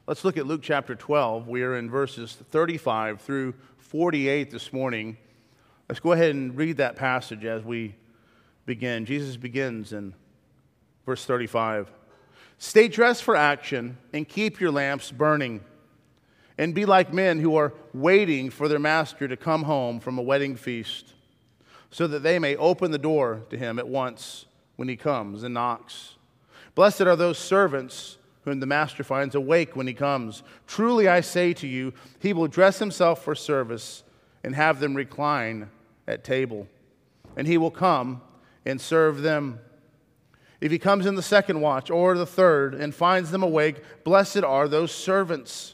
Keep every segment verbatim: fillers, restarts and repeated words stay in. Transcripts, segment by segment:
Let's look at Luke chapter twelve. We are in verses thirty-five through forty-eight this morning. Let's go ahead and read that passage as we begin. Jesus begins in verse thirty-five. Stay dressed for action and keep your lamps burning, and be like men who are waiting for their master to come home from a wedding feast, so that they may open the door to him at once when he comes and knocks. Blessed are those servants whom the master finds awake when he comes. Truly I say to you, he will dress himself for service and have them recline at table, and he will come and serve them. If he comes in the second watch or the third and finds them awake, blessed are those servants.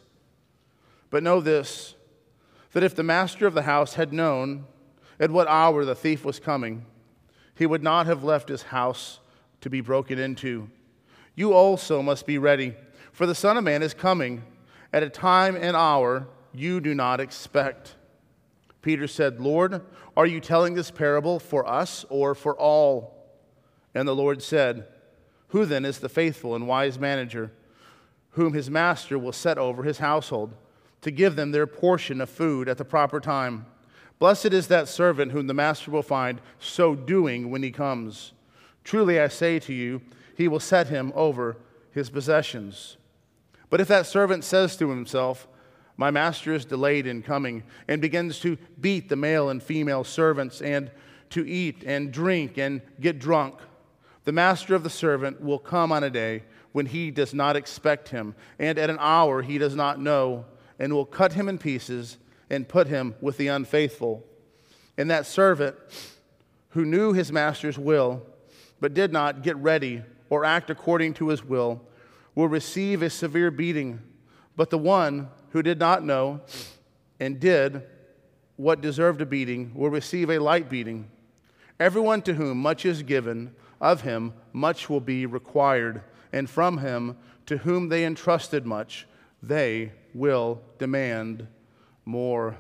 But know this, that if the master of the house had known at what hour the thief was coming, he would not have left his house to be broken into. You also must be ready, for the Son of Man is coming at a time and hour you do not expect. Peter said, Lord, are you telling this parable for us or for all? And the Lord said, Who then is the faithful and wise manager, whom his master will set over his household, to give them their portion of food at the proper time? Blessed is that servant whom the master will find so doing when he comes. Truly I say to you, he will set him over his possessions. But if that servant says to himself, My master is delayed in coming, and begins to beat the male and female servants, and to eat and drink and get drunk, the master of the servant will come on a day when he does not expect him, and at an hour he does not know, and will cut him in pieces and put him with the unfaithful. And that servant who knew his master's will, but did not get ready or act according to his will, will receive a severe beating. But the one who did not know and did what deserved a beating will receive a light beating. Everyone to whom much is given, of him much will be required, and from him to whom they entrusted much, they will demand more.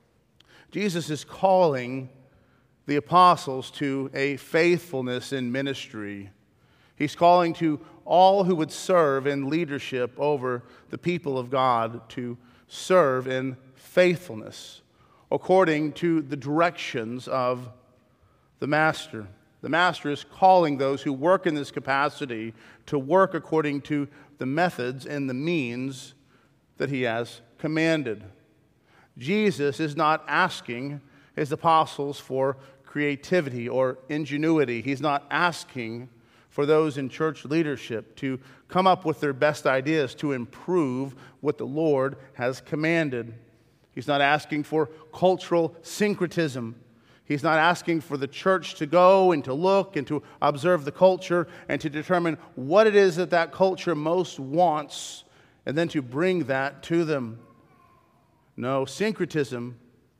Jesus is calling the apostles to a faithfulness in ministry. He's calling to all who would serve in leadership over the people of God to serve in faithfulness according to the directions of the Master. The Master is calling those who work in this capacity to work according to the methods and the means that he has commanded. Jesus is not asking his apostles for creativity or ingenuity. He's not asking for those in church leadership to come up with their best ideas to improve what the Lord has commanded. He's not asking for cultural syncretism. He's not asking for the church to go and to look and to observe the culture and to determine what it is that that culture most wants and then to bring that to them. No, syncretism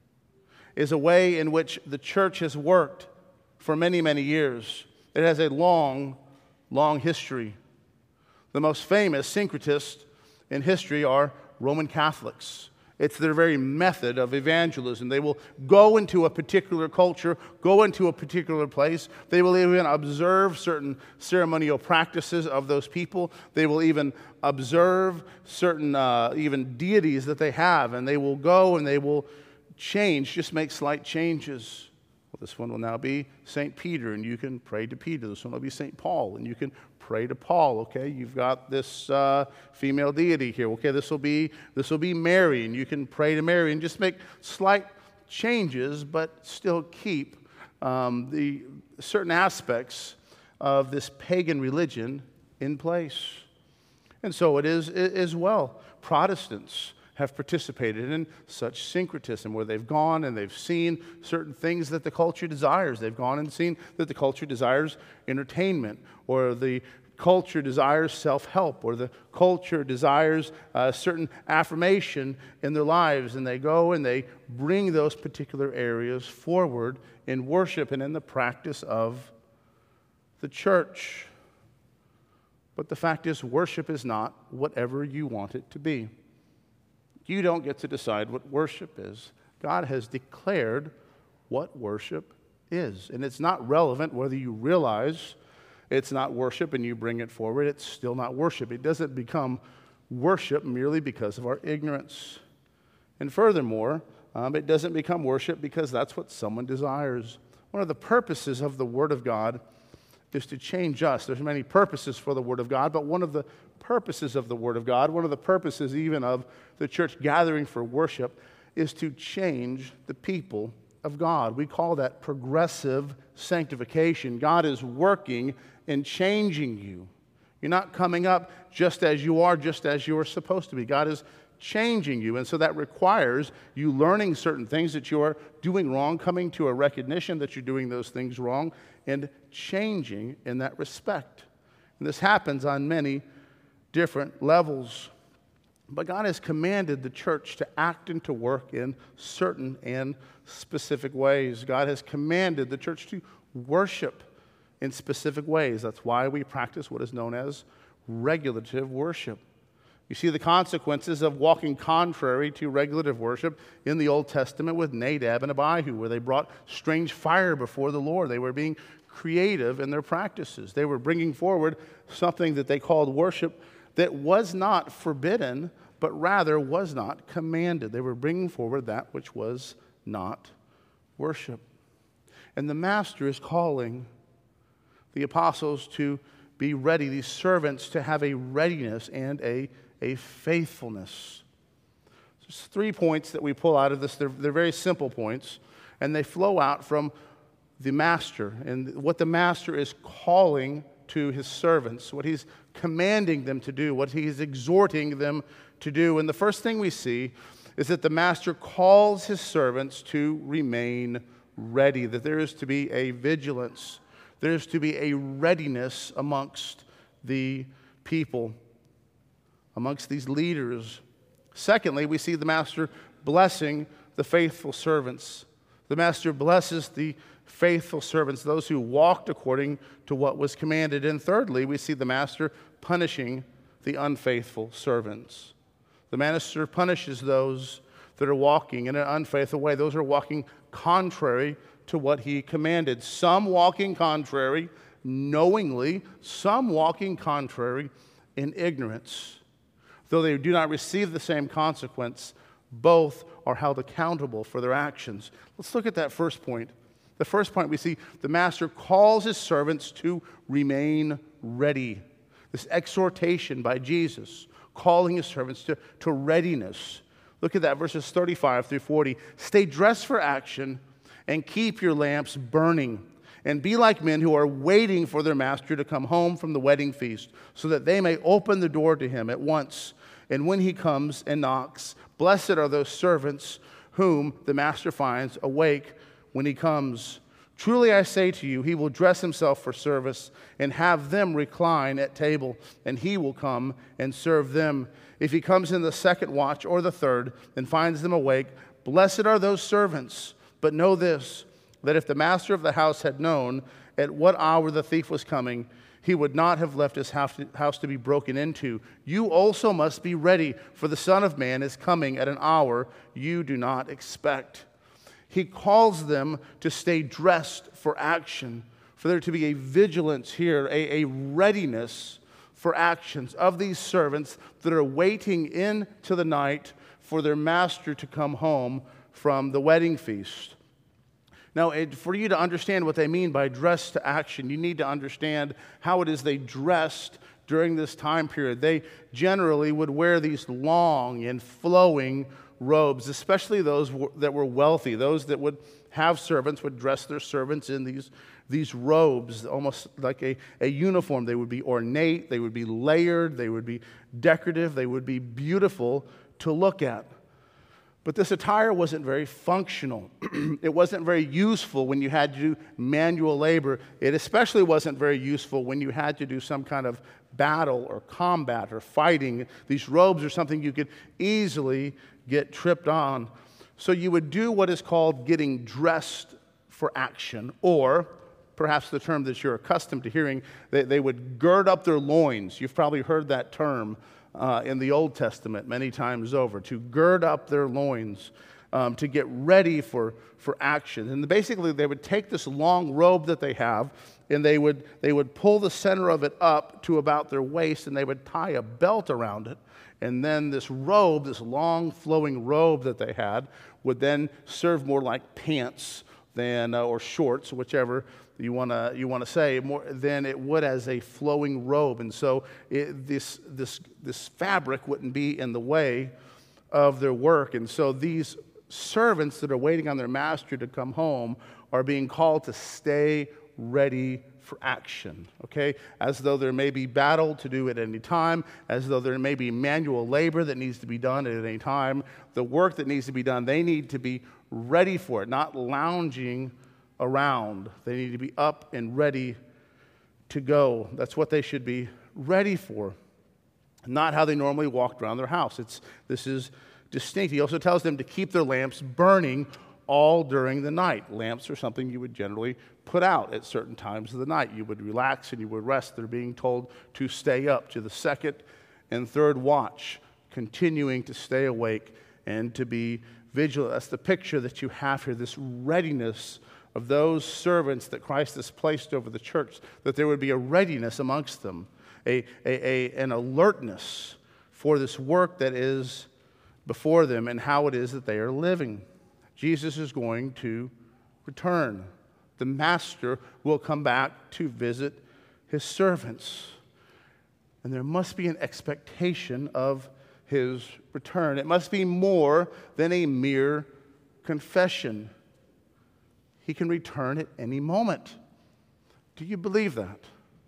is a way in which the church has worked for many, many years. It has a long, long history. The most famous syncretists in history are Roman Catholics. It's their very method of evangelism. They will go into a particular culture, go into a particular place. They will even observe certain ceremonial practices of those people. They will even observe certain uh, even deities that they have, and they will go and they will change, just make slight changes. Well, this one will now be Saint Peter, and you can pray to Peter. This one will be Saint Paul, and you can pray to Paul. Okay, you've got this uh, female deity here. Okay, this will be this will be Mary, and you can pray to Mary, and just make slight changes, but still keep um, the certain aspects of this pagan religion in place. And so it is as well. Protestants have participated in such syncretism where they've gone and they've seen certain things that the culture desires. They've gone and seen that the culture desires entertainment, or the culture desires self-help, or the culture desires a certain affirmation in their lives, and they go and they bring those particular areas forward in worship and in the practice of the church. But the fact is, worship is not whatever you want it to be. You don't get to decide what worship is. God has declared what worship is. And it's not relevant whether you realize it's not worship and you bring it forward. It's still not worship. It doesn't become worship merely because of our ignorance. And furthermore, um, it doesn't become worship because that's what someone desires. One of the purposes of the Word of God is to change us. There's many purposes for the Word of God, but one of the purposes of the Word of God, one of the purposes even of the church gathering for worship, is to change the people of God. We call that progressive sanctification. God is working and changing you. You're not coming up just as you are, just as you are supposed to be. God is changing you, and so that requires you learning certain things that you are doing wrong, coming to a recognition that you're doing those things wrong, and changing in that respect. And this happens on many different levels. But God has commanded the church to act and to work in certain and specific ways. God has commanded the church to worship in specific ways. That's why we practice what is known as regulative worship. You see the consequences of walking contrary to regulative worship in the Old Testament with Nadab and Abihu, where they brought strange fire before the Lord. They were being creative in their practices. They were bringing forward something that they called worship that was not forbidden, but rather was not commanded. They were bringing forward that which was not worship. And the Master is calling the apostles to be ready, these servants to have a readiness and a, a faithfulness. There's three points that we pull out of this. They're, they're very simple points, and they flow out from the Master and what the Master is calling to his servants, what he's commanding them to do, what he's exhorting them to do. And the first thing we see is that the Master calls his servants to remain ready, that there is to be a vigilance, there is to be a readiness amongst the people, amongst these leaders. Secondly, we see the Master blessing the faithful servants. The Master blesses the faithful servants, those who walked according to what was commanded. And thirdly, we see the Master punishing the unfaithful servants. The Master punishes those that are walking in an unfaithful way. Those are walking contrary to what he commanded. Some walking contrary knowingly, some walking contrary in ignorance. Though they do not receive the same consequence, both are held accountable for their actions. Let's look at that first point. The first point we see, the Master calls his servants to remain ready. This exhortation by Jesus, calling his servants to, to readiness. Look at that, verses thirty-five through forty. Stay dressed for action and keep your lamps burning, and be like men who are waiting for their master to come home from the wedding feast, so that they may open the door to him at once. And when he comes and knocks, blessed are those servants whom the master finds awake when he comes. Truly I say to you, he will dress himself for service and have them recline at table, and he will come and serve them. If he comes in the second watch or the third and finds them awake, blessed are those servants. But know this, that if the master of the house had known at what hour the thief was coming, he would not have left his house to be broken into. You also must be ready, for the Son of Man is coming at an hour you do not expect. He calls them to stay dressed for action, for there to be a vigilance here, a, a readiness for actions of these servants that are waiting into the night for their master to come home from the wedding feast. Now, it, for you to understand what they mean by dress to action, you need to understand how it is they dressed during this time period. They generally would wear these long and flowing robes, especially those that were wealthy. Those that would have servants would dress their servants in these, these robes, almost like a, a uniform. They would be ornate, they would be layered, they would be decorative, they would be beautiful to look at. But this attire wasn't very functional. It wasn't very useful when you had to do manual labor. It especially wasn't very useful when you had to do some kind of battle or combat or fighting. These robes are something you could easily get tripped on. So you would do what is called getting dressed for action, or perhaps the term that you're accustomed to hearing, they, they would gird up their loins. You've probably heard that term Uh, in the Old Testament many times over, to gird up their loins. um, to get ready for, for action. And basically, they would take this long robe that they have, and they would, they would pull the center of it up to about their waist, and they would tie a belt around it. And then this robe, this long flowing robe that they had, would then serve more like pants than, uh, or shorts, whichever you want to you want to say, more than it would as a flowing robe. And so it, this this this fabric wouldn't be in the way of their work. And so these servants that are waiting on their master to come home are being called to stay ready for action, okay? As though there may be battle to do at any time, as though there may be manual labor that needs to be done at any time, the work that needs to be done, they need to be ready for it, not lounging around. They need to be up and ready to go. That's what they should be ready for, not how they normally walked around their house. It's this is distinct. He also tells them to keep their lamps burning all during the night. Lamps are something you would generally put out at certain times of the night. You would relax and you would rest. They're being told to stay up to the second and third watch, continuing to stay awake and to be vigilant. That's the picture that you have here, this readiness of those servants that Christ has placed over the church, that there would be a readiness amongst them, a, a, a, an alertness for this work that is before them and how it is that they are living. Jesus is going to return. The master will come back to visit his servants. And there must be an expectation of his return. It must be more than a mere confession. He can return at any moment. Do you believe that?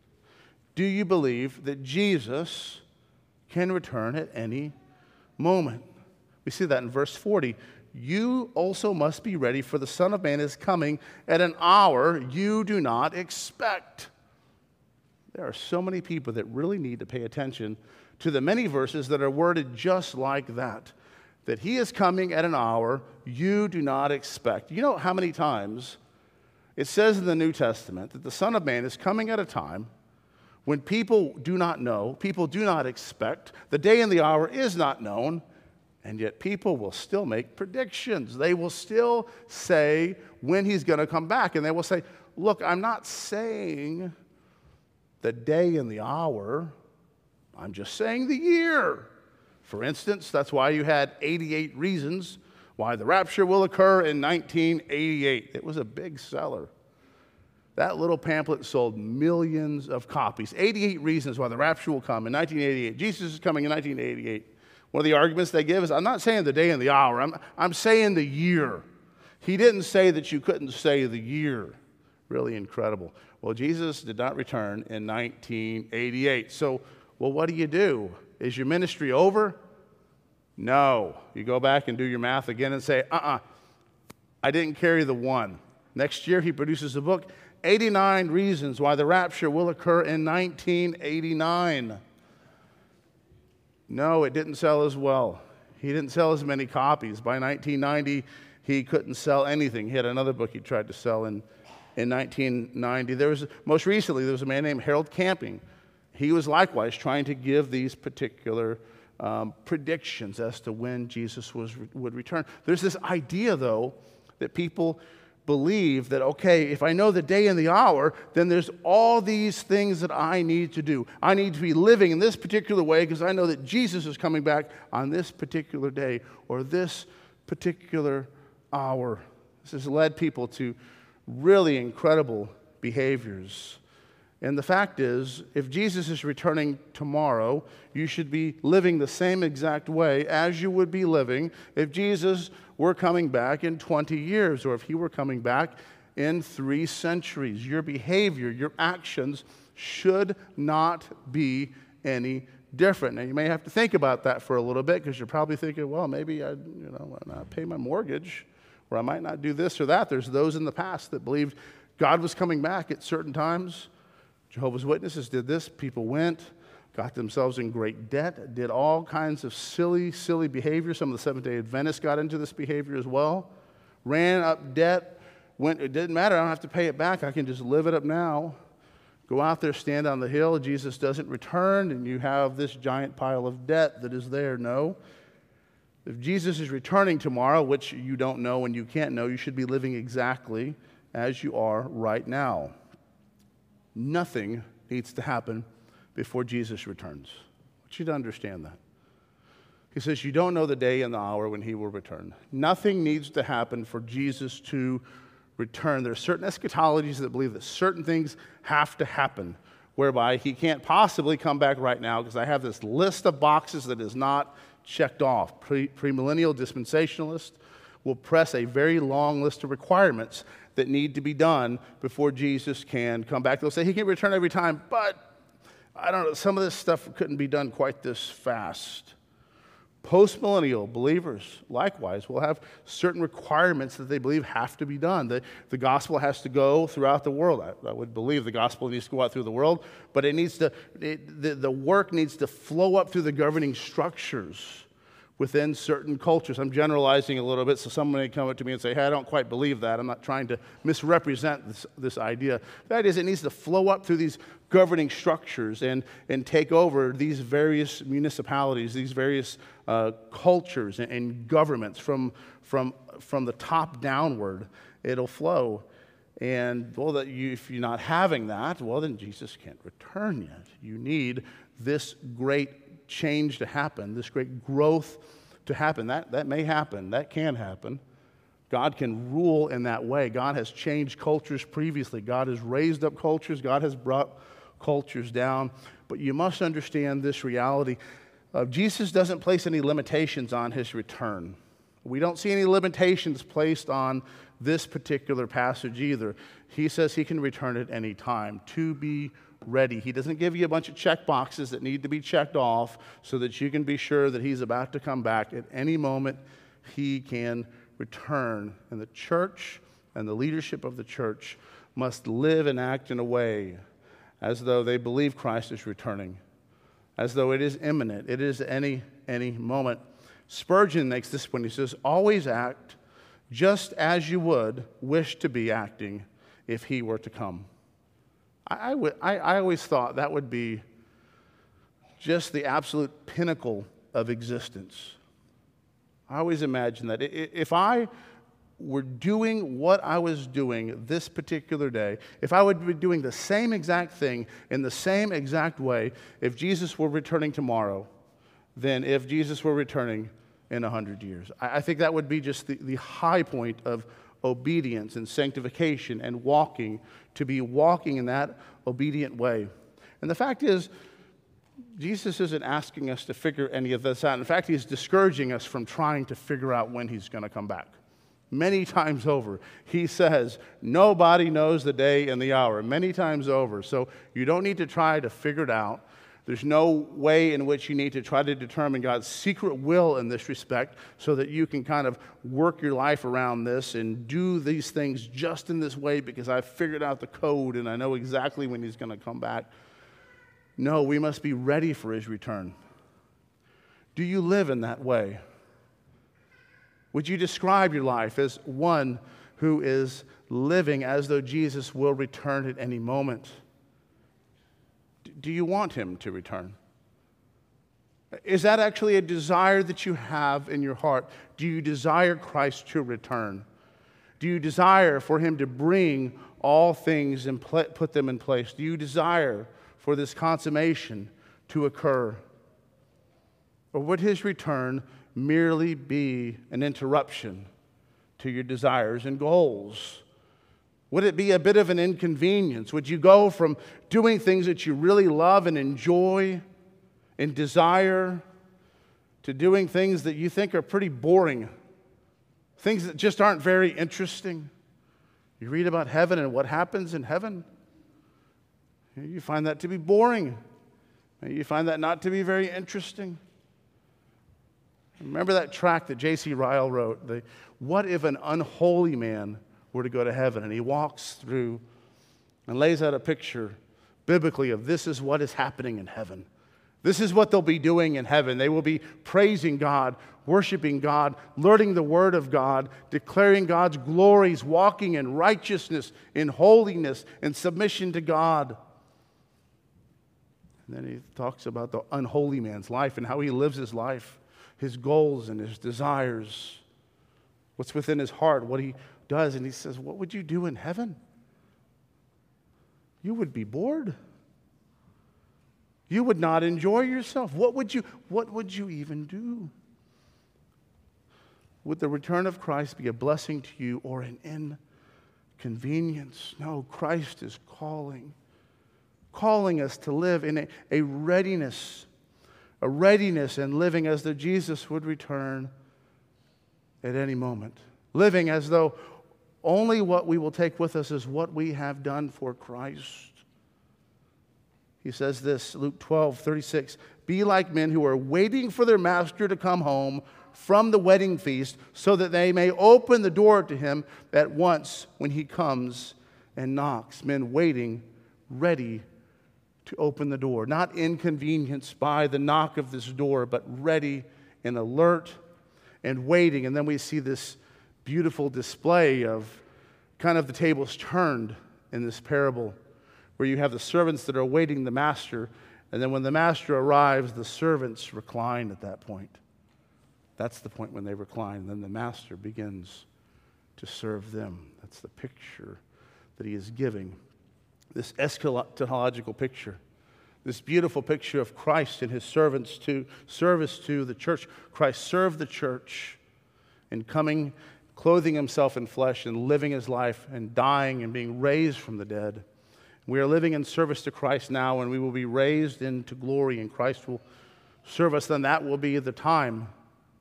Do you believe that Jesus can return at any moment? We see that in verse forty. You also must be ready, for the Son of Man is coming at an hour you do not expect. There are so many people that really need to pay attention to the many verses that are worded just like that. That he is coming at an hour you do not expect. You know how many times it says in the New Testament that the Son of Man is coming at a time when people do not know, people do not expect, the day and the hour is not known, and yet people will still make predictions. They will still say when he's going to come back. And they will say, look, I'm not saying the day and the hour. I'm just saying the year. For instance, that's why you had eighty-eight reasons why the rapture will occur in nineteen eighty-eight. It was a big seller. That little pamphlet sold millions of copies. eighty-eight reasons why the rapture will come in nineteen eighty-eight. Jesus is coming in nineteen eighty-eight. One of the arguments they give is, I'm not saying the day and the hour, I'm, I'm saying the year. He didn't say that you couldn't say the year. Really incredible. Well, Jesus did not return in nineteen eighty-eight. So, well, what do you do? Is your ministry over? No. You go back and do your math again and say, uh-uh, I didn't carry the one. Next year, he produces a book, eighty-nine Reasons Why the Rapture Will Occur in nineteen eighty-nine. No, it didn't sell as well. He didn't sell as many copies. By nineteen ninety, he couldn't sell anything. He had another book he tried to sell in, in nineteen ninety. There was, most recently, there was a man named Harold Camping. He was likewise trying to give these particular um, predictions as to when Jesus was, would return. There's this idea, though, that people believe that, okay, if I know the day and the hour, then there's all these things that I need to do. I need to be living in this particular way because I know that Jesus is coming back on this particular day or this particular hour. This has led people to really incredible behaviors. And the fact is, if Jesus is returning tomorrow, you should be living the same exact way as you would be living if Jesus were coming back in twenty years or if he were coming back in three centuries. Your behavior, your actions should not be any different. Now, you may have to think about that for a little bit because you're probably thinking, well, maybe I, you know, not pay my mortgage or I might not do this or that. There's those in the past that believed God was coming back at certain times. Jehovah's Witnesses did this. People went, got themselves in great debt, did all kinds of silly, silly behavior. Some of the Seventh-day Adventists got into this behavior as well. Ran up debt. Went, it didn't matter. I don't have to pay it back. I can just live it up now. Go out there, stand on the hill. Jesus doesn't return, and you have this giant pile of debt that is there. No. If Jesus is returning tomorrow, which you don't know and you can't know, you should be living exactly as you are right now. Nothing needs to happen before Jesus returns. I want you to understand that. He says, you don't know the day and the hour when he will return. Nothing needs to happen for Jesus to return. There are certain eschatologies that believe that certain things have to happen, whereby he can't possibly come back right now because I have this list of boxes that is not checked off. Pre- premillennial dispensationalists will press a very long list of requirements that need to be done before Jesus can come back. They'll say he can return every time, but I don't know, some of this stuff couldn't be done quite this fast. Postmillennial believers, likewise, will have certain requirements that they believe have to be done. The, the gospel has to go throughout the world. I, I would believe the gospel needs to go out through the world, but it needs to, it, the, the work needs to flow up through the governing structures within certain cultures. I'm generalizing a little bit, so someone may come up to me and say, hey, I don't quite believe that. I'm not trying to misrepresent this, this idea. That is, it needs to flow up through these governing structures and, and take over these various municipalities, these various uh, cultures and, and governments from, from, from the top downward. It'll flow. And, well, that you, if you're not having that, well, then Jesus can't return yet. You need this great change to happen, this great growth to happen. That, that may happen. That can happen. God can rule in that way. God has changed cultures previously. God has raised up cultures. God has brought cultures down. But you must understand this reality. Uh, Jesus doesn't place any limitations on his return. We don't see any limitations placed on this particular passage either. He says he can return at any time to be ready. He doesn't give you a bunch of check boxes that need to be checked off so that you can be sure that he's about to come back. At any moment, he can return. And the church and the leadership of the church must live and act in a way as though they believe Christ is returning, as though it is imminent. It is any, any moment. Spurgeon makes this point. He says, always act just as you would wish to be acting if he were to come. I, I, would, I, I always thought that would be just the absolute pinnacle of existence. I always imagined that. If I were doing what I was doing this particular day, if I would be doing the same exact thing in the same exact way, if Jesus were returning tomorrow, than if Jesus were returning in a hundred years. I, I think that would be just the, the high point of obedience and sanctification and walking, to be walking in that obedient way. And the fact is, Jesus isn't asking us to figure any of this out. In fact, he's discouraging us from trying to figure out when he's going to come back. Many times over, he says, nobody knows the day and the hour. Many times over. So you don't need to try to figure it out. There's no way in which you need to try to determine God's secret will in this respect so that you can kind of work your life around this and do these things just in this way because I've figured out the code and I know exactly when he's going to come back. No, we must be ready for his return. Do you live in that way? Would you describe your life as one who is living as though Jesus will return at any moment? Do you want him to return? Is that actually a desire that you have in your heart? Do you desire Christ to return? Do you desire for him to bring all things and put them in place? Do you desire for this consummation to occur? Or would his return merely be an interruption to your desires and goals? Would it be a bit of an inconvenience? Would you go from doing things that you really love and enjoy and desire to doing things that you think are pretty boring, things that just aren't very interesting? You read about heaven and what happens in heaven. You find that to be boring. You find that not to be very interesting. Remember that tract that J C Ryle wrote, the, What if an unholy man were to go to heaven? And he walks through and lays out a picture biblically of this is what is happening in heaven. This is what they'll be doing in heaven. They will be praising God, worshiping God, learning the Word of God, declaring God's glories, walking in righteousness, in holiness, in submission to God. And then he talks about the unholy man's life and how he lives his life. his goals and his desires, what's within his heart, what he does. And he says, what would you do in heaven? You would be bored. You would not enjoy yourself. What would you, what would you even do? Would the return of Christ be a blessing to you or an inconvenience? No, Christ is calling, calling us to live in a, a readiness, a readiness and living as though Jesus would return at any moment. Living as though only what we will take with us is what we have done for Christ. He says this, Luke twelve, thirty-six, be like men who are waiting for their master to come home from the wedding feast so that they may open the door to him at once when he comes and knocks. Men waiting, ready to open the door. Not inconvenienced by the knock of this door, but ready and alert and waiting. And then we see this beautiful display of kind of the tables turned in this parable, where you have the servants that are awaiting the master, and then when the master arrives, the servants recline at that point. That's the point when they recline, and then the master begins to serve them. That's the picture that he is giving. This eschatological picture, this beautiful picture of Christ and his servants to service to the church. Christ served the church in coming, clothing himself in flesh and living his life and dying and being raised from the dead. We are living in service to Christ now, and we will be raised into glory, and Christ will serve us. Then that will be the time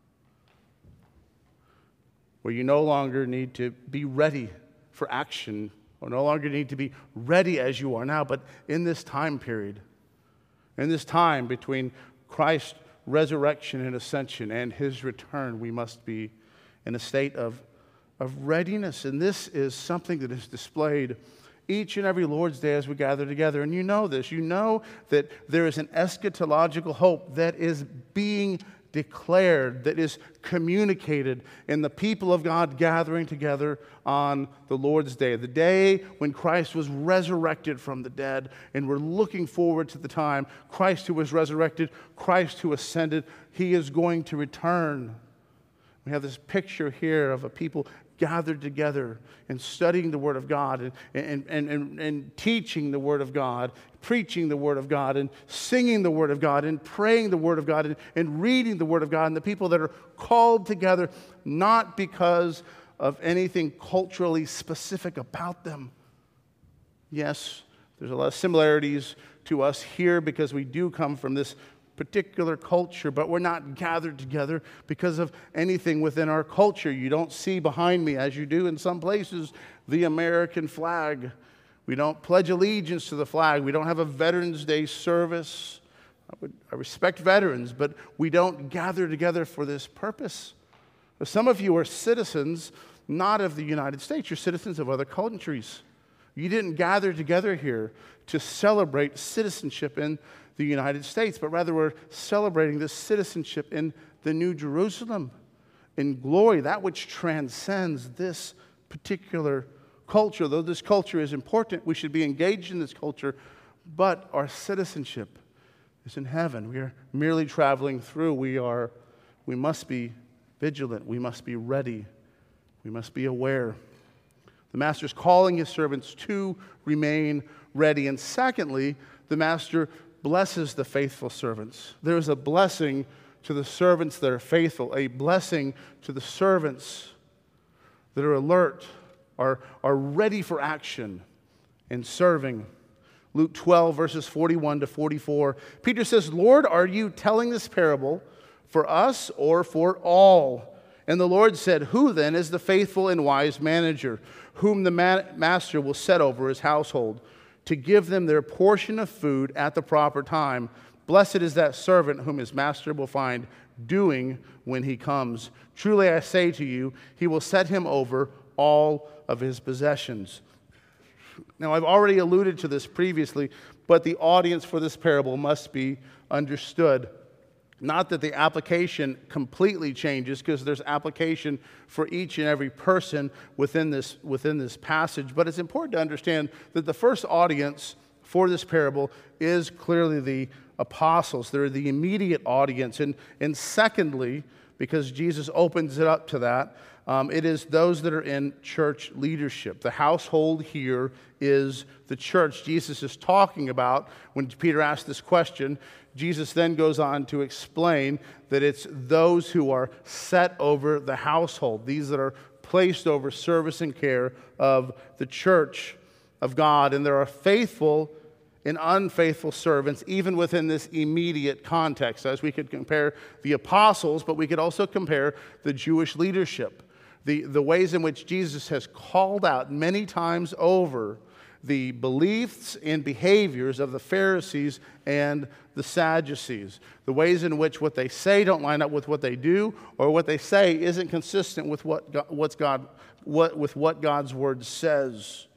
where you no longer need to be ready for action, or no longer need to be ready as you are now, but in this time period, in this time between Christ's resurrection and ascension and his return, we must be in a state of, of readiness. And this is something that is displayed each and every Lord's Day as we gather together. And you know this. You know that there is an eschatological hope that is being declared, that is communicated in the people of God gathering together on the Lord's Day, the day when Christ was resurrected from the dead. And we're looking forward to the time Christ who was resurrected, Christ who ascended, he is going to return. We have this picture here of a people gathered together and studying the Word of God and, and, and, and, and teaching the Word of God, preaching the Word of God and singing the Word of God and praying the Word of God and, and reading the Word of God. And the people that are called together not because of anything culturally specific about them. Yes, there's a lot of similarities to us here because we do come from this particular culture, but we're not gathered together because of anything within our culture. You don't see behind me, as you do in some places, the American flag. We don't pledge allegiance to the flag. We don't have a Veterans Day service. I, would, I respect veterans, but we don't gather together for this purpose. Some of you are citizens not of the United States. You're citizens of other countries. You didn't gather together here to celebrate citizenship in the United States, but rather we're celebrating this citizenship in the New Jerusalem, in glory, that which transcends this particular culture. Though this culture is important, we should be engaged in this culture, but our citizenship is in heaven. We are merely traveling through. We are, we must be vigilant. We must be ready. We must be aware. The master's calling his servants to remain ready. And secondly, the master blesses the faithful servants. There is a blessing to the servants that are faithful, a blessing to the servants that are alert, are, are ready for action in serving. Luke twelve, verses forty-one to forty-four. Peter says, Lord, are you telling this parable for us or for all? And the Lord said, who then is the faithful and wise manager, whom the ma- master will set over his household, to give them their portion of food at the proper time? Blessed is that servant whom his master will find doing when he comes. Truly I say to you, he will set him over all of his possessions. Now, I've already alluded to this previously, but the audience for this parable must be understood. Not that the application completely changes, because there's application for each and every person within this, within this passage, but it's important to understand that the first audience for this parable is clearly the apostles. They're the immediate audience. And, and secondly, because Jesus opens it up to that, um, it is those that are in church leadership. The household here is the church Jesus is talking about. When Peter asked this question, Jesus then goes on to explain that it's those who are set over the household, these that are placed over service and care of the church of God. And there are faithful and unfaithful servants, even within this immediate context, as we could compare the apostles, but we could also compare the Jewish leadership, the, the ways in which Jesus has called out many times over the beliefs and behaviors of the Pharisees and the Sadducees, the ways in which what they say don't line up with what they do, or what they say isn't consistent with what God, what's God, what with what God's word says.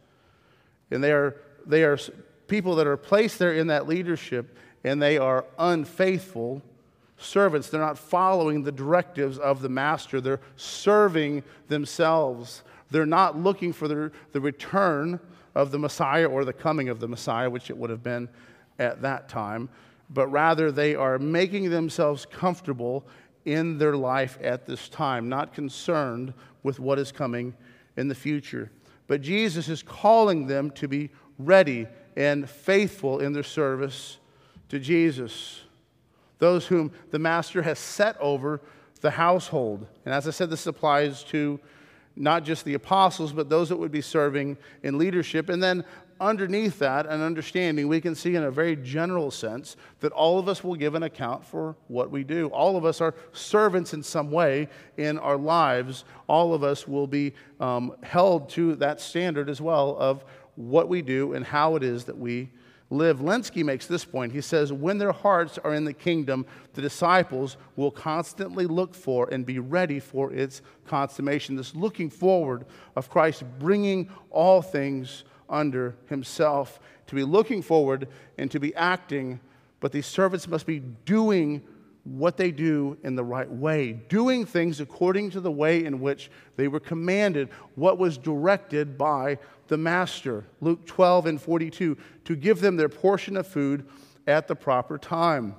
And they are they are people that are placed there in that leadership, and they are unfaithful servants. They're not following the directives of the master. They're serving themselves. They're not looking for the, the return of the Messiah or the coming of the Messiah, which it would have been at that time, but rather they are making themselves comfortable in their life at this time, not concerned with what is coming in the future. But Jesus is calling them to be ready and faithful in their service to Jesus, those whom the master has set over the household. And as I said, this applies to not just the apostles, but those that would be serving in leadership. And then underneath that, an understanding, we can see in a very general sense that all of us will give an account for what we do. All of us are servants in some way in our lives. All of us will be um, held to that standard as well of what we do and how it is that we live. Lenski makes this point. He says, when their hearts are in the kingdom, the disciples will constantly look for and be ready for its consummation. This looking forward of Christ bringing all things under himself, to be looking forward and to be acting, but these servants must be doing what they do in the right way, doing things according to the way in which they were commanded, what was directed by the master. Luke twelve and forty-two, to give them their portion of food at the proper time.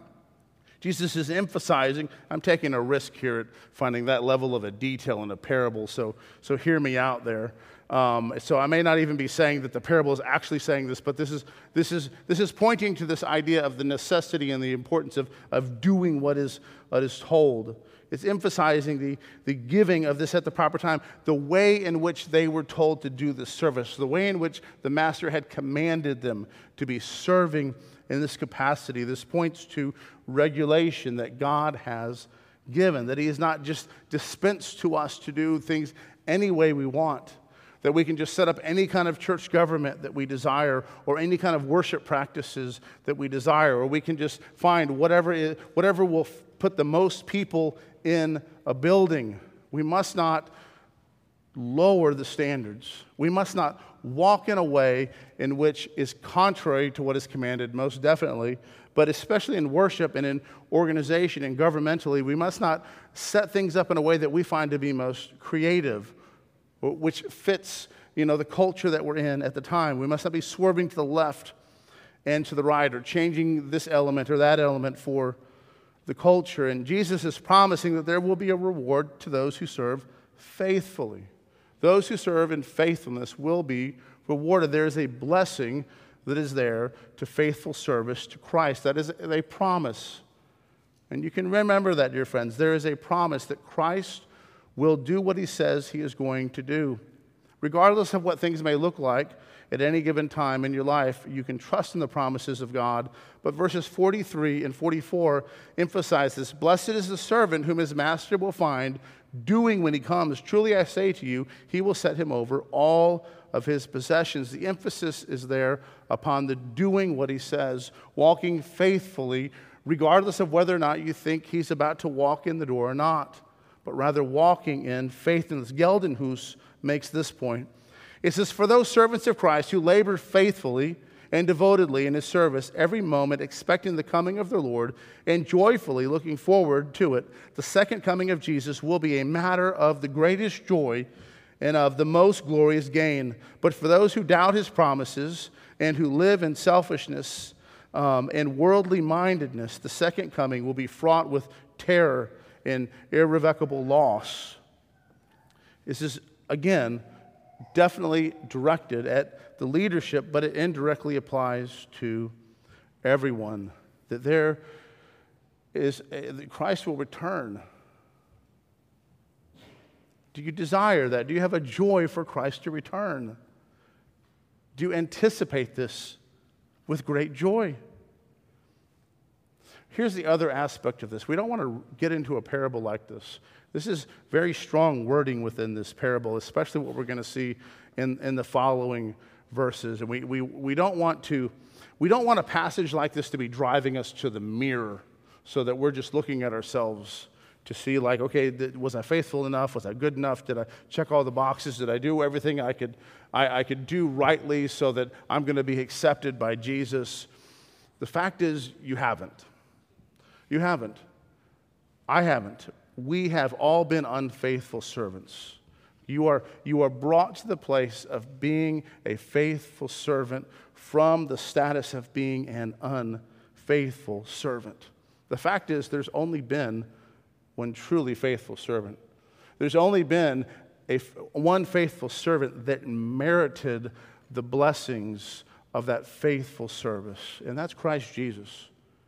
Jesus is emphasizing, I'm taking a risk here at finding that level of a detail in a parable, so, so hear me out there. Um, so I may not even be saying that the parable is actually saying this, but this is this is this is pointing to this idea of the necessity and the importance of, of doing what is what is told. It's emphasizing the, the giving of this at the proper time, the way in which they were told to do the service, the way in which the master had commanded them to be serving in this capacity. This points to regulation that God has given, that he has not just dispensed to us to do things any way we want, that we can just set up any kind of church government that we desire, or any kind of worship practices that we desire, or we can just find whatever is, whatever will f- put the most people in a building. We must not lower the standards. We must not walk in a way in which is contrary to what is commanded, most definitely, but especially in worship and in organization and governmentally, we must not set things up in a way that we find to be most creative, which fits, you know, the culture that we're in at the time. We must not be swerving to the left and to the right, or changing this element or that element for the culture. And Jesus is promising that there will be a reward to those who serve faithfully. Those who serve in faithfulness will be rewarded. There is a blessing that is there to faithful service to Christ. That is a promise. And you can remember that, dear friends. There is a promise that Christ will do what he says he is going to do. Regardless of what things may look like at any given time in your life, you can trust in the promises of God. But verses forty-three and forty-four emphasize this. Blessed is the servant whom his master will find doing when he comes. Truly I say to you, he will set him over all of his possessions. The emphasis is there upon the doing what he says, walking faithfully, regardless of whether or not you think he's about to walk in the door or not, but rather walking in faithfulness. Geldenhuis makes this point. It says, for those servants of Christ who labor faithfully and devotedly in his service every moment, expecting the coming of their Lord and joyfully looking forward to it, the second coming of Jesus will be a matter of the greatest joy and of the most glorious gain. But for those who doubt his promises and who live in selfishness, um, and worldly mindedness, the second coming will be fraught with terror and irrevocable loss. This is, again, definitely directed at the leadership, but it indirectly applies to everyone. That there is, that Christ will return. Do you desire that? Do you have a joy for Christ to return? Do you anticipate this with great joy? Here's the other aspect of this. We don't want to get into a parable like this. This is very strong wording within this parable, especially what we're going to see in, in the following verses. And we, we, we don't want to, we don't want a passage like this to be driving us to the mirror so that we're just looking at ourselves to see, like, okay, th- was I faithful enough? Was I good enough? Did I check all the boxes? Did I do everything I could I, I could do rightly so that I'm going to be accepted by Jesus? The fact is, you haven't. You haven't. I haven't. We have all been unfaithful servants. You are, you are brought to the place of being a faithful servant from the status of being an unfaithful servant. The fact is, there's only been one truly faithful servant. There's only been a, one faithful servant that merited the blessings of that faithful service, and that's Christ Jesus.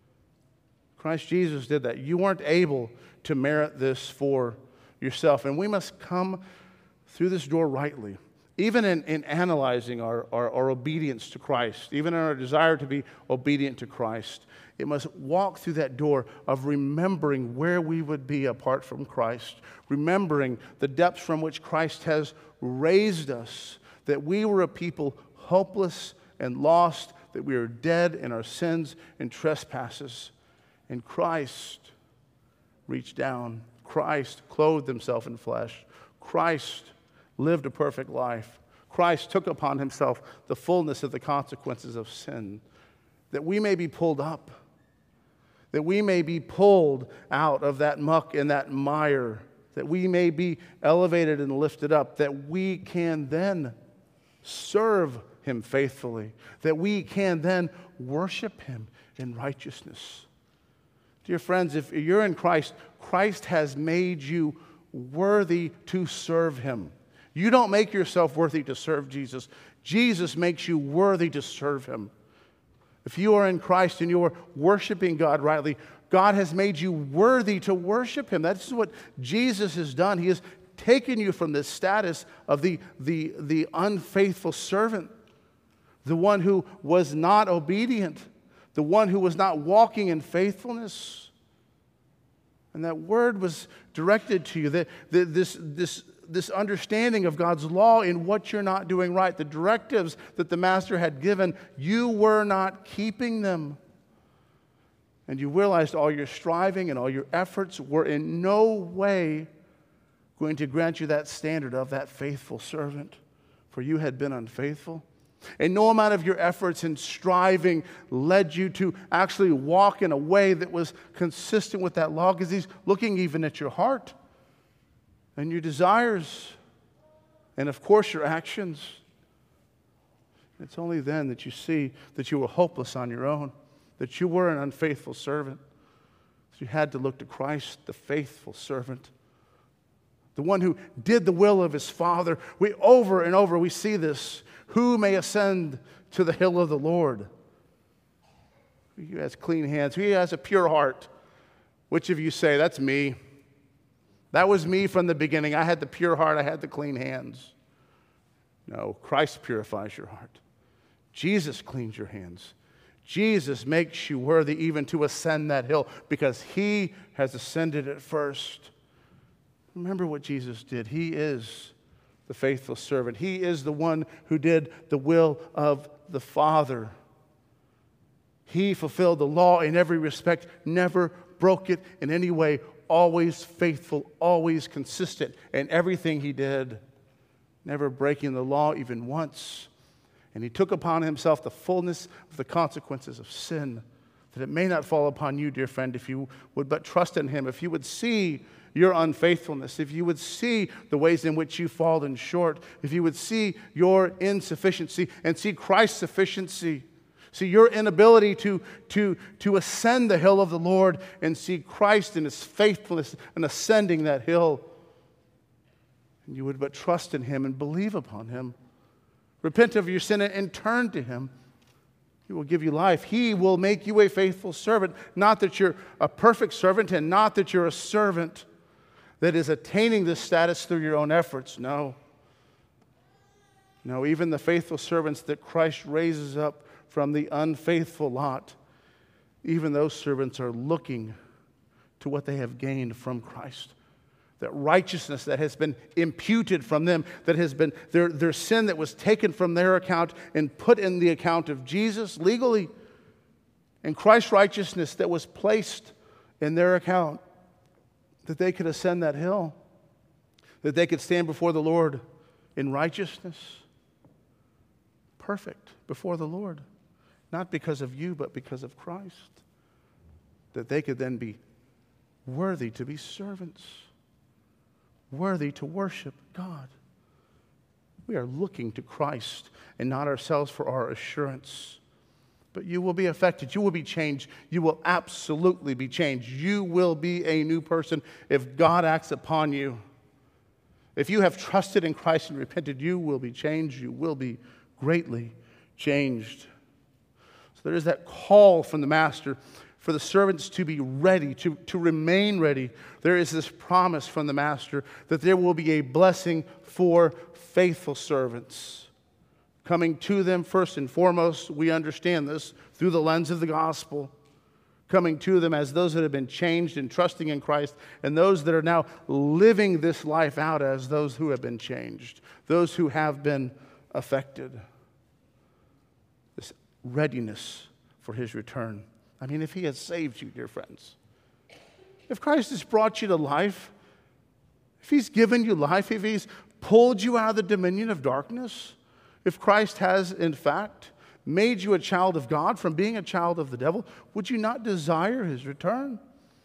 Christ Jesus did that. You weren't able to merit this for yourself, and we must come through this door rightly. Even in, in analyzing our, our, our obedience to Christ, even in our desire to be obedient to Christ, it must walk through that door of remembering where we would be apart from Christ, remembering the depths from which Christ has raised us, that we were a people hopeless and lost, that we are dead in our sins and trespasses. And Christ reached down. Christ clothed himself in flesh. Christ lived a perfect life. Christ took upon himself the fullness of the consequences of sin, that we may be pulled up, that we may be pulled out of that muck and that mire, that we may be elevated and lifted up, that we can then serve him faithfully, that we can then worship him in righteousness. Dear friends, if you're in Christ, Christ has made you worthy to serve him. You don't make yourself worthy to serve Jesus. Jesus makes you worthy to serve him. If you are in Christ and you are worshiping God rightly, God has made you worthy to worship him. That's what Jesus has done. He has taken you from the status of the, the, the unfaithful servant, the one who was not obedient, the one who was not walking in faithfulness. And that word was directed to you, that, that this, this, this understanding of God's law in what you're not doing right, the directives that the master had given, you were not keeping them. And you realized all your striving and all your efforts were in no way going to grant you that standard of that faithful servant, for you had been unfaithful. And no amount of your efforts and striving led you to actually walk in a way that was consistent with that law, because he's looking even at your heart and your desires and, of course, your actions. It's only then that you see that you were hopeless on your own, that you were an unfaithful servant. So you had to look to Christ, the faithful servant, the one who did the will of his Father. We over and over we see this. Who may ascend to the hill of the Lord? Who has clean hands? Who has a pure heart? Which of you say, that's me? That was me from the beginning. I had the pure heart. I had the clean hands. No, Christ purifies your heart. Jesus cleans your hands. Jesus makes you worthy even to ascend that hill because he has ascended it first. Remember what Jesus did. He is the faithful servant. He is the one who did the will of the Father. He fulfilled the law in every respect, never broke it in any way, always faithful, always consistent in everything he did, never breaking the law even once. And he took upon himself the fullness of the consequences of sin, that it may not fall upon you, dear friend, if you would but trust in him, if you would see your unfaithfulness, if you would see the ways in which you've fallen short, if you would see your insufficiency and see Christ's sufficiency, See, your inability to, to, to ascend the hill of the Lord and see Christ in His faithfulness and ascending that hill, and you would but trust in Him and believe upon Him. Repent of your sin and turn to Him. He will give you life. He will make you a faithful servant. Not that you're a perfect servant and not that you're a servant that is attaining this status through your own efforts. No. No, even the faithful servants that Christ raises up from the unfaithful lot, even those servants are looking to what they have gained from Christ. That righteousness that has been imputed from them, that has been their, their sin that was taken from their account and put in the account of Jesus legally, and Christ's righteousness that was placed in their account, that they could ascend that hill, that they could stand before the Lord in righteousness, perfect before the Lord, not because of you, but because of Christ, that they could then be worthy to be servants, worthy to worship God. We are looking to Christ and not ourselves for our assurance. But you will be affected. You will be changed. You will absolutely be changed. You will be a new person if God acts upon you. If you have trusted in Christ and repented, you will be changed. You will be greatly changed. So there is that call from the Master for the servants to be ready, to, to remain ready. There is this promise from the Master that there will be a blessing for faithful servants. Coming to them first and foremost, we understand this through the lens of the gospel. Coming to them as those that have been changed and trusting in Christ, and those that are now living this life out as those who have been changed, those who have been affected. This readiness for His return. I mean, if He has saved you, dear friends, if Christ has brought you to life, if He's given you life, if He's pulled you out of the dominion of darkness, if Christ has, in fact, made you a child of God from being a child of the devil, would you not desire His return?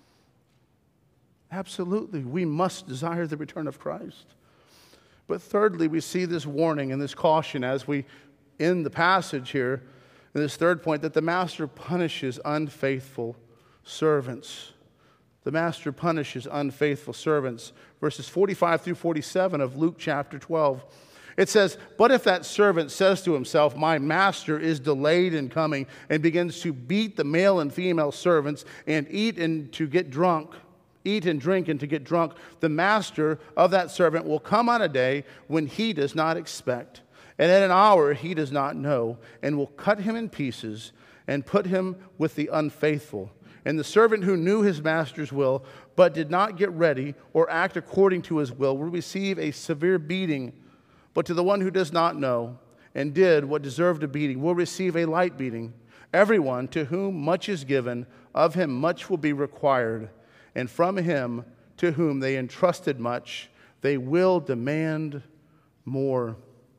Absolutely, we must desire the return of Christ. But thirdly, we see this warning and this caution as we end the passage here, in this third point, that the Master punishes unfaithful servants. The Master punishes unfaithful servants. Verses forty-five through forty-seven of Luke chapter twelve. It says, "But if that servant says to himself, 'My master is delayed in coming,' and begins to beat the male and female servants and eat and to get drunk, eat and drink and to get drunk, the master of that servant will come on a day when he does not expect, and at an hour he does not know, and will cut him in pieces and put him with the unfaithful. And the servant who knew his master's will, but did not get ready or act according to his will, will receive a severe beating. But to the one who does not know and did what deserved a beating will receive a light beating. Everyone to whom much is given, of him much will be required. And from him to whom they entrusted much, they will demand more."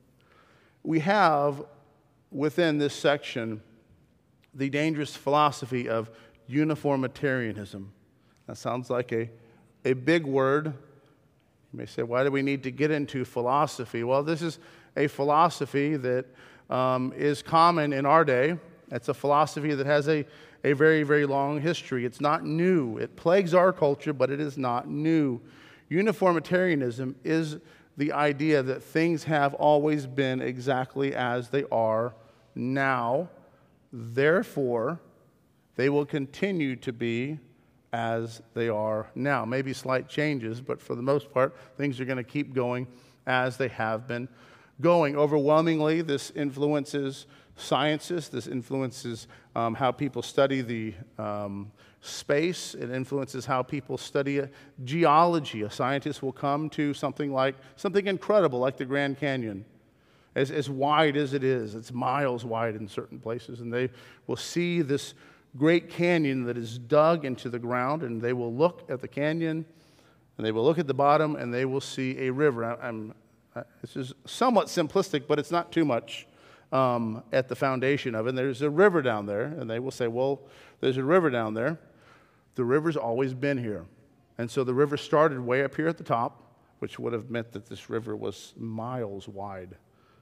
We have within this section the dangerous philosophy of uniformitarianism. That sounds like a, a big word. You may say, why do we need to get into philosophy? Well, this is a philosophy that um, is common in our day. It's a philosophy that has a, a very, very long history. It's not new. It plagues our culture, but it is not new. Uniformitarianism is the idea that things have always been exactly as they are now. Therefore, they will continue to be as they are now. Maybe slight changes, but for the most part, things are going to keep going as they have been going. Overwhelmingly, this influences sciences. This influences um, how people study the um, space. It influences how people study geology. A scientist will come to something like something incredible like the Grand Canyon. As, as wide as it is, it's miles wide in certain places, and they will see this great canyon that is dug into the ground, and they will look at the canyon, and they will look at the bottom, and they will see a river. I, I'm, I, this is somewhat simplistic, but it's not too much um, at the foundation of it. And there's a river down there, and they will say, well, there's a river down there. The river's always been here. And so the river started way up here at the top, which would have meant that this river was miles wide.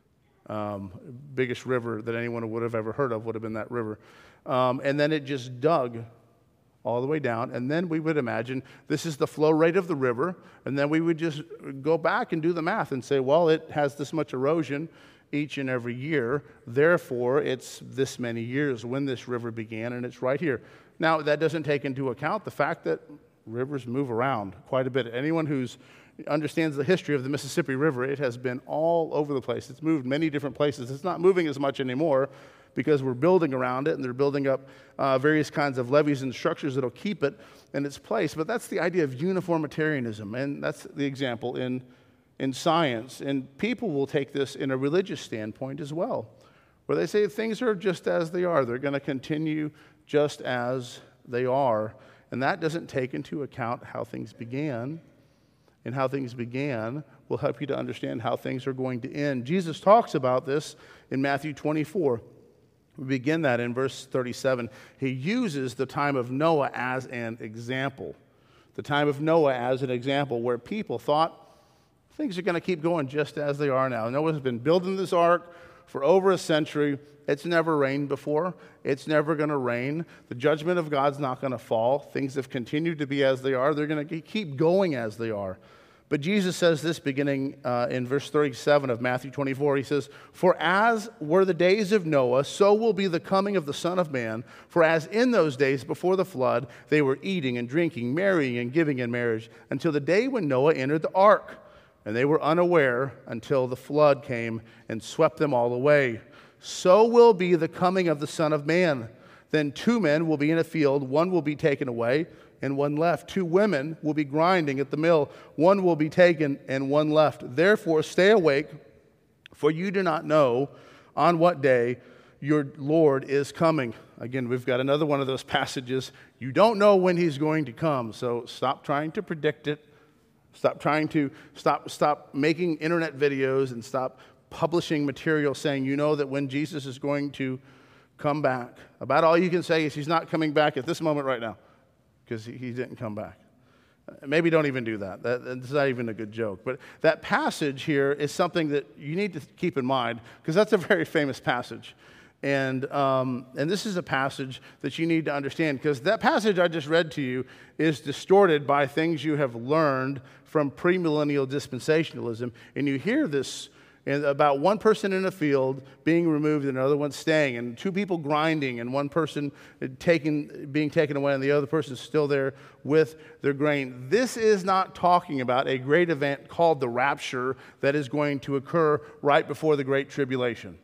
Um, biggest river that anyone would have ever heard of would have been that river. Um, and then it just dug all the way down, and then we would imagine this is the flow rate of the river, and then we would just go back and do the math and say, well, it has this much erosion each and every year, therefore it's this many years when this river began, and it's right here. Now, that doesn't take into account the fact that rivers move around quite a bit. Anyone who's understands the history of the Mississippi River, it has been all over the place. It's moved many different places. It's not moving as much anymore because we're building around it, and they're building up uh, various kinds of levees and structures that'll keep it in its place. But that's the idea of uniformitarianism, and that's the example in, in science. And people will take this in a religious standpoint as well, where they say things are just as they are. They're going to continue just as they are. And that doesn't take into account how things began. And how things began will help you to understand how things are going to end. Jesus talks about this in Matthew twenty-four. We begin that in verse thirty-seven. He uses the time of Noah as an example. The time of Noah as an example where people thought things are going to keep going just as they are now. Noah's been building this ark for over a century. It's never rained before. It's never going to rain. The judgment of God's not going to fall. Things have continued to be as they are. They're going to keep going as they are. But Jesus says this beginning uh, in verse thirty-seven of Matthew twenty-four. He says, "For as were the days of Noah, so will be the coming of the Son of Man. For as in those days before the flood, they were eating and drinking, marrying and giving in marriage, until the day when Noah entered the ark. And they were unaware until the flood came and swept them all away. So will be the coming of the Son of Man. Then two men will be in a field, one will be taken away, and one left. Two women will be grinding at the mill, one will be taken, and one left. Therefore stay awake, for you do not know on what day your Lord is coming." Again, we've got another one of those passages. You don't know when he's going to come, so stop trying to predict it. Stop trying to, stop, stop making internet videos and stop publishing material saying you know that when Jesus is going to come back. About all you can say is he's not coming back at this moment right now because he, he didn't come back. Maybe don't even do that. that. That's not even a good joke. But that passage here is something that you need to keep in mind because that's a very famous passage. And um, and this is a passage that you need to understand because that passage I just read to you is distorted by things you have learned from premillennial dispensationalism. And you hear this and about one person in a field being removed and another one staying, and two people grinding and one person taken, being taken away and the other person is still there with their grain. This is not talking about a great event called the rapture that is going to occur right before the Great Tribulation.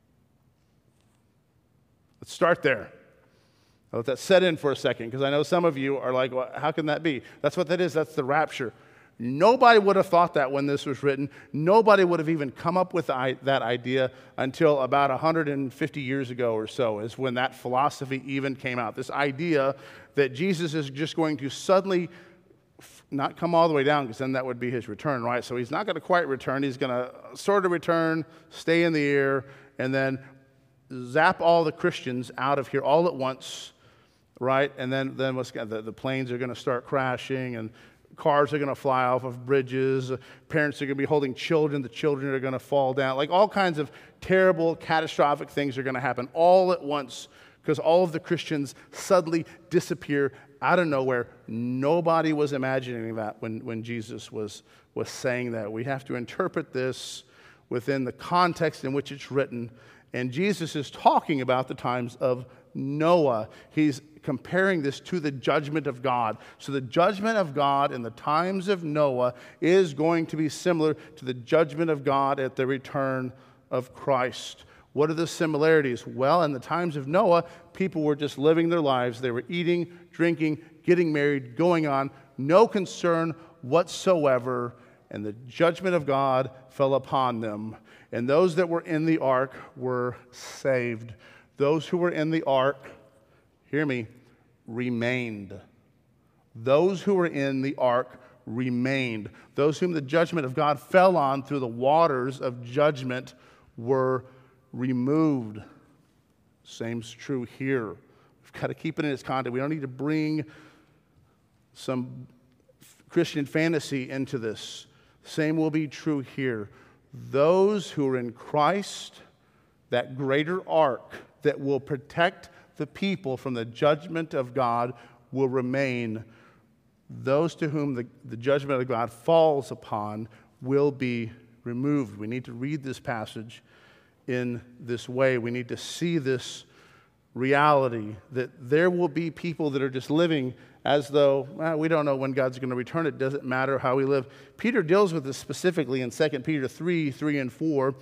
Let's start there. I'll let that set in for a second because I know some of you are like, well, how can that be? That's what that is. That's the rapture. Nobody would have thought that when this was written. Nobody would have even come up with that idea until about one hundred fifty years ago or so is when that philosophy even came out. This idea that Jesus is just going to suddenly not come all the way down because then that would be his return, right? So he's not going to quite return. He's going to sort of return, stay in the air, and then zap all the Christians out of here all at once, right? And then, then what's, the, the planes are going to start crashing, and cars are going to fly off of bridges. Parents are going to be holding children. The children are going to fall down. Like all kinds of terrible, catastrophic things are going to happen all at once because all of the Christians suddenly disappear out of nowhere. Nobody was imagining that when, when Jesus was, was saying that. We have to interpret this within the context in which it's written. And Jesus is talking about the times of Noah. He's comparing this to the judgment of God. So the judgment of God in the times of Noah is going to be similar to the judgment of God at the return of Christ. What are the similarities? Well, in the times of Noah, people were just living their lives. They were eating, drinking, getting married, going on, no concern whatsoever, and the judgment of God fell upon them. And those that were in the ark were saved. Those who were in the ark, hear me, remained. Those who were in the ark remained. Those whom the judgment of God fell on through the waters of judgment were removed. Same's true here. We've got to keep it in its context. We don't need to bring some Christian fantasy into this. Same will be true here. those who are in Christ, that greater ark that will protect the people from the judgment of God, will remain. Those to whom the, the judgment of God falls upon will be removed. We need to read this passage in this way. We need to see this reality that there will be people that are just living as though, well, we don't know when God's going to return. It doesn't matter how we live. Peter deals with this specifically in Second Peter three, three and four.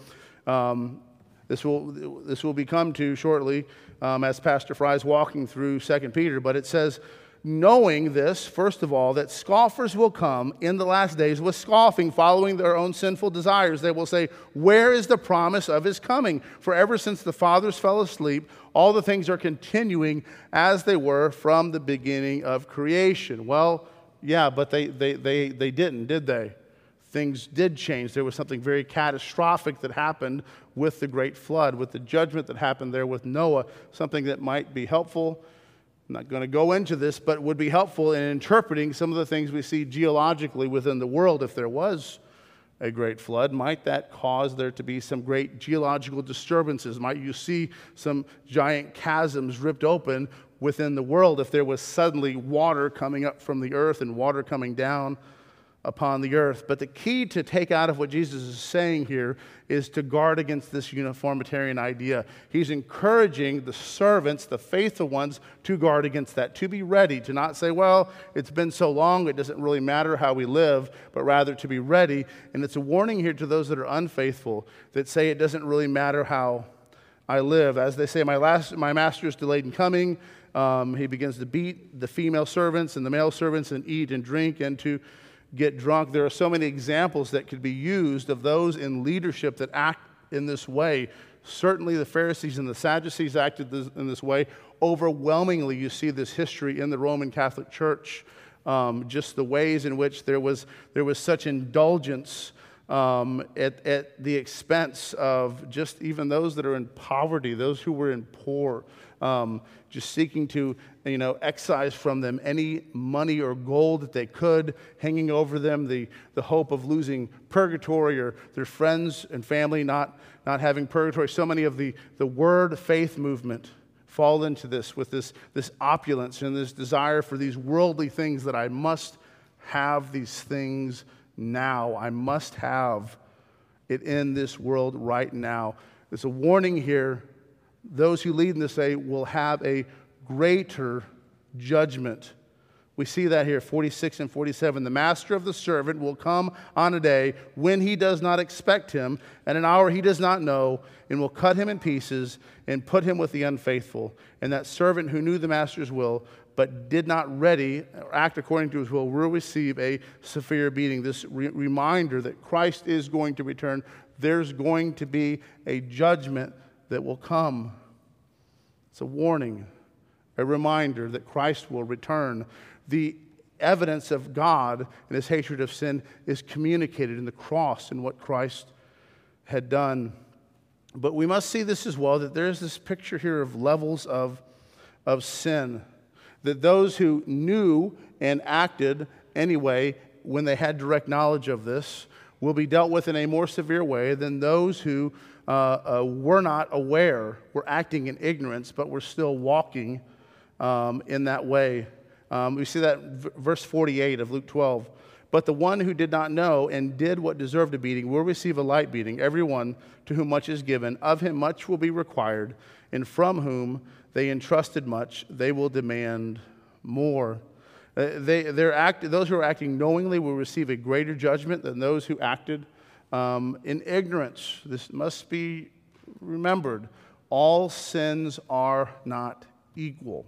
Um, this will this will be come to shortly um, as Pastor Fry is walking through Second Peter. But it says, knowing this, first of all, that scoffers will come in the last days with scoffing, following their own sinful desires. They will say, where is the promise of his coming? For ever since the fathers fell asleep, all the things are continuing as they were from the beginning of creation. Well, yeah, but they, they, they, they didn't, did they? Things did change. There was something very catastrophic that happened with the great flood, with the judgment that happened there with Noah, something that might be helpful. I'm not going to go into this, but would be helpful in interpreting some of the things we see geologically within the world. If there was a great flood, might that cause there to be some great geological disturbances? Might you see some giant chasms ripped open within the world if there was suddenly water coming up from the earth and water coming down upon the earth? But the key to take out of what Jesus is saying here is to guard against this uniformitarian idea. He's encouraging the servants, the faithful ones, to guard against that, to be ready, to not say, well, it's been so long, it doesn't really matter how we live, but rather to be ready. And it's a warning here to those that are unfaithful, that say it doesn't really matter how I live. As they say, my, last, my master is delayed in coming. Um, he begins to beat the female servants and the male servants and eat and drink and to get drunk. There are so many examples that could be used of those in leadership that act in this way. Certainly the Pharisees and the Sadducees acted this, in this way. Overwhelmingly, you see this history in the Roman Catholic Church, um, just the ways in which there was, there was such indulgence um, at, at the expense of just even those that are in poverty, those who were in poor, um, just seeking to, you know, excise from them any money or gold that they could, hanging over them the, the hope of losing purgatory or their friends and family not, not having purgatory. So many of the, the word faith movement fall into this with this, this opulence and this desire for these worldly things that I must have these things now. I must have it in this world right now. There's a warning here. Those who lead in this way will have a greater judgment. We see that here, forty-six and forty-seven. The master of the servant will come on a day when he does not expect him, and an hour he does not know, and will cut him in pieces and put him with the unfaithful. And that servant who knew the master's will, but did not ready or act according to his will, will receive a severe beating. This re- reminder that Christ is going to return. There's going to be a judgment that will come. It's a warning, a reminder that Christ will return. The evidence of God and his hatred of sin is communicated in the cross and what Christ had done. But we must see this as well, that there is this picture here of levels of, of sin. That those who knew and acted anyway when they had direct knowledge of this will be dealt with in a more severe way than those who uh, uh, were not aware, were acting in ignorance, but were still walking um, in that way. Um, we see that v- verse forty-eight of Luke twelve. But the one who did not know and did what deserved a beating will receive a light beating. Everyone to whom much is given, of him much will be required, and from whom they entrusted much, they will demand more. Uh, they, they're act, those who are acting knowingly will receive a greater judgment than those who acted um, in ignorance. This must be remembered. All sins are not equal.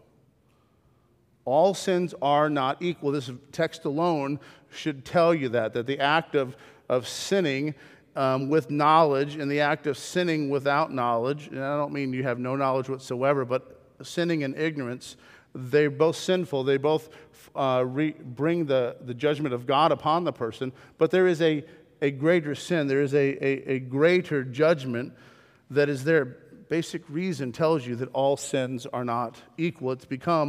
All sins are not equal. This text alone should tell you that, that the act of, of sinning um, with knowledge and the act of sinning without knowledge, and I don't mean you have no knowledge whatsoever, but sinning and ignorance, they're both sinful. They both uh, re- bring the, the judgment of God upon the person, but there is a, a greater sin. There is a, a, a greater judgment that is there. Basic reason tells you that all sins are not equal. It's become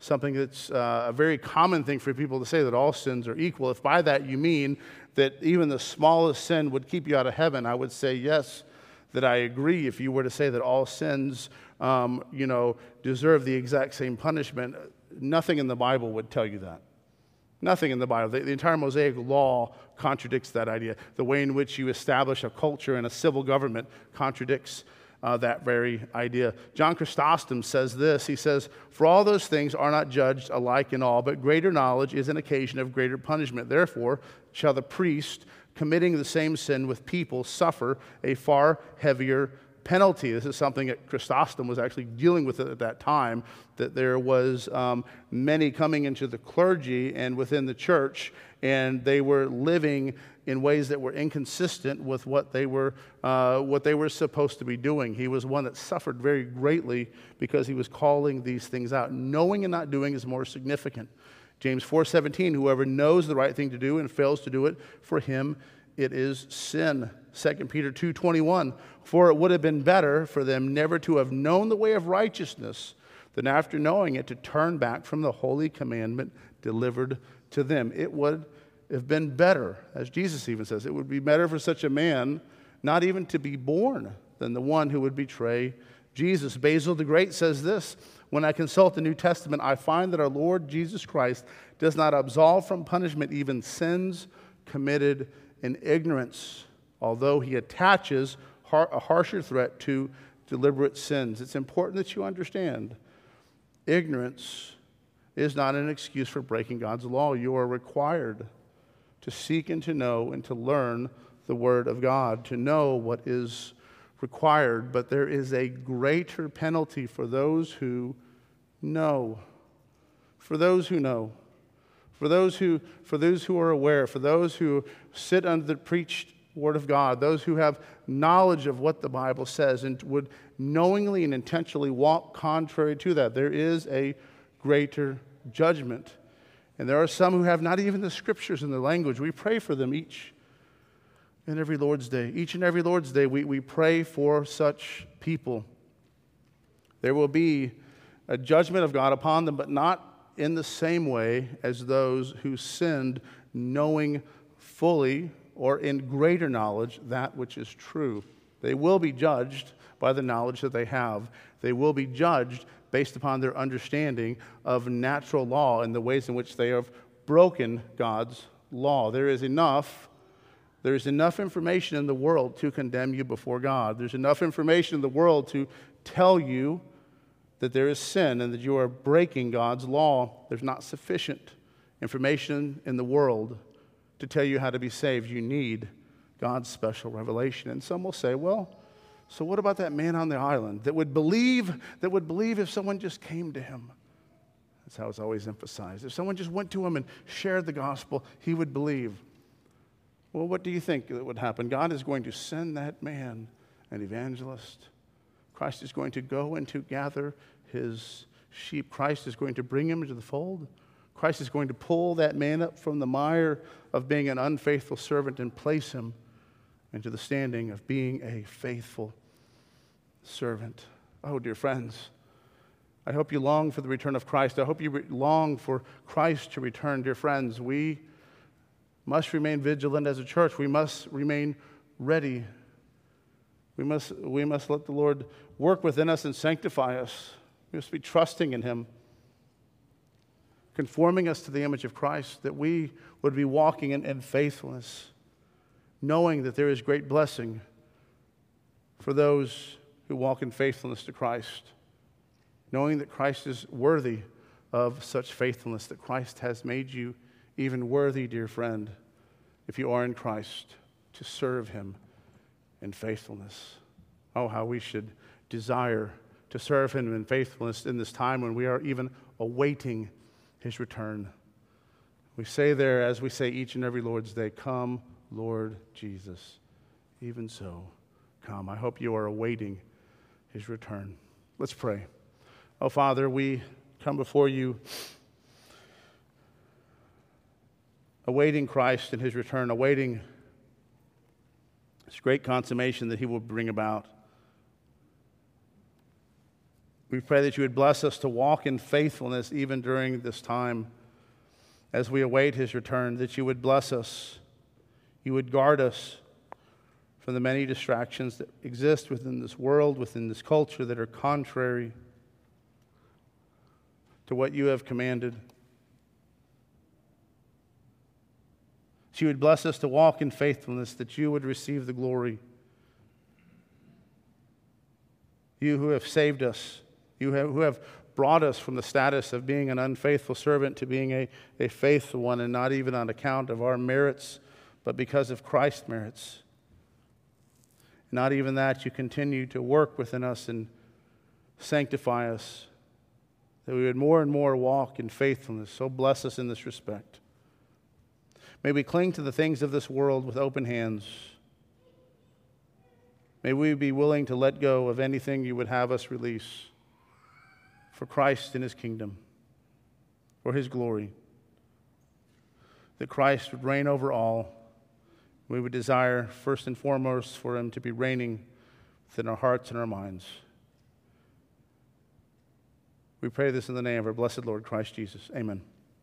something that's uh, a very common thing for people to say, that all sins are equal. If by that you mean that even the smallest sin would keep you out of heaven, I would say yes, that I agree. If you were to say that all sins, um, you know, deserve the exact same punishment, nothing in the Bible would tell you that. Nothing in the Bible. The, the entire Mosaic law contradicts that idea. The way in which you establish a culture and a civil government contradicts uh, that very idea. John Chrysostom says this. He says, "For all those things are not judged alike in all, but greater knowledge is an occasion of greater punishment. Therefore shall the priest committing the same sin with people suffer a far heavier penalty." This is something that Chrysostom was actually dealing with at that time, that there was um, many coming into the clergy and within the church, and they were living in ways that were inconsistent with what they were uh, what they were supposed to be doing. He was one that suffered very greatly because he was calling these things out. Knowing and not doing is more significant. James four seventeen, "Whoever knows the right thing to do and fails to do it, for him it is sin." Second Peter two twenty-one, "For it would have been better for them never to have known the way of righteousness than after knowing it to turn back from the holy commandment delivered to them." It would have been better, as Jesus even says, it would be better for such a man not even to be born than the one who would betray Jesus. Basil the Great says this, "When I consult the New Testament, I find that our Lord Jesus Christ does not absolve from punishment even sins committed in ignorance, although he attaches har- a harsher threat to deliberate sins." It's important that you understand ignorance is not an excuse for breaking God's law. You are required to seek and to know and to learn the Word of God, to know what is required. But there is a greater penalty for those who know. For those who know. For those who, for those who are aware, for those who sit under the preached Word of God, those who have knowledge of what the Bible says and would knowingly and intentionally walk contrary to that, there is a greater judgment. And there are some who have not even the Scriptures in the language. We pray for them each and every Lord's Day. Each and every Lord's Day, we, we pray for such people. There will be a judgment of God upon them, but not in the same way as those who sinned, knowing fully or in greater knowledge that which is true. They will be judged by the knowledge that they have. They will be judged based upon their understanding of natural law and the ways in which they have broken God's law. There is enough, there is enough information in the world to condemn you before God. There's enough information in the world to tell you that there is sin and that you are breaking God's law. There's not sufficient information in the world to tell you how to be saved. You need God's special revelation. And some will say, well, so what about that man on the island that would believe, that would believe if someone just came to him? That's how it's always emphasized. If someone just went to him and shared the gospel, he would believe. Well, what do you think that would happen? God is going to send that man, an evangelist. Christ is going to go and to gather his sheep. Christ is going to bring him into the fold. Christ is going to pull that man up from the mire of being an unfaithful servant and place him into the standing of being a faithful servant. Oh, dear friends, I hope you long for the return of Christ. I hope you re- long for Christ to return. Dear friends, we must remain vigilant as a church. We must remain ready. We must, we must let the Lord work within us and sanctify us. We must be trusting in Him, conforming us to the image of Christ, that we would be walking in, in faithfulness, knowing that there is great blessing for those who walk in faithfulness to Christ, knowing that Christ is worthy of such faithfulness, that Christ has made you even worthy, dear friend, if you are in Christ, to serve Him in faithfulness. Oh, how we should desire to serve Him in faithfulness in this time when we are even awaiting His return. We say there, as we say each and every Lord's Day, "Come, Lord Jesus." Even so, come. I hope you are awaiting His return. Let's pray. Oh, Father, we come before you awaiting Christ and His return, awaiting this great consummation that He will bring about. We pray that you would bless us to walk in faithfulness even during this time as we await his return, that you would bless us, you would guard us from the many distractions that exist within this world, within this culture, that are contrary to what you have commanded. That you would bless us to walk in faithfulness, that you would receive the glory. You who have saved us, you have, who have brought us from the status of being an unfaithful servant to being a, a faithful one, and not even on account of our merits, but because of Christ's merits. Not even that, you continue to work within us and sanctify us, that we would more and more walk in faithfulness. So bless us in this respect. May we cling to the things of this world with open hands. May we be willing to let go of anything you would have us release for Christ and his kingdom, for his glory. That Christ would reign over all. We would desire, first and foremost, for him to be reigning within our hearts and our minds. We pray this in the name of our blessed Lord Christ Jesus. Amen.